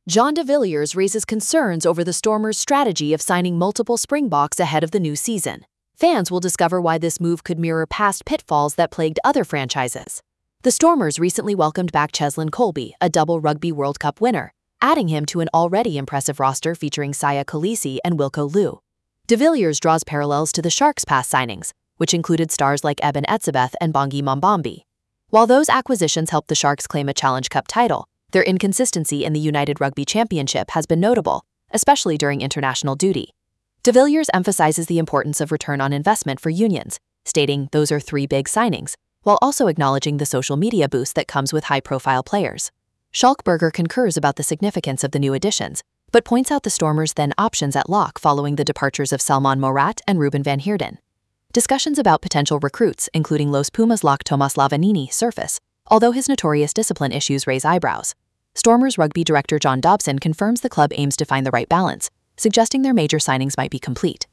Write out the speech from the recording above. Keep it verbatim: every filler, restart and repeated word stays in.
John de Villiers raises concerns over the Stormers' strategy of signing multiple Springboks ahead of the new season. Fans will discover why this move could mirror past pitfalls that plagued other franchises. The Stormers recently welcomed back Cheslin Kolbe, a double Rugby World Cup winner, adding him to an already impressive roster featuring Siya Kolisi and Wilco Louw. De Villiers draws parallels to the Sharks' past signings, which included stars like Eben Etzebeth and Bongi Mbambi. While those acquisitions helped the Sharks claim a Challenge Cup title, their inconsistency in the United Rugby Championship has been notable, especially during international duty. De Villiers emphasizes the importance of return on investment for unions, stating those are three big signings, while also acknowledging the social media boost that comes with high-profile players. Schalkberger concurs about the significance of the new additions, but points out the Stormers' then options at lock following the departures of Salman Morat and Ruben van Heerden. Discussions about potential recruits, including Los Pumas lock Tomas Lavanini, surface, although his notorious discipline issues raise eyebrows. Stormers rugby director John Dobson confirms the club aims to find the right balance, suggesting their major signings might be complete.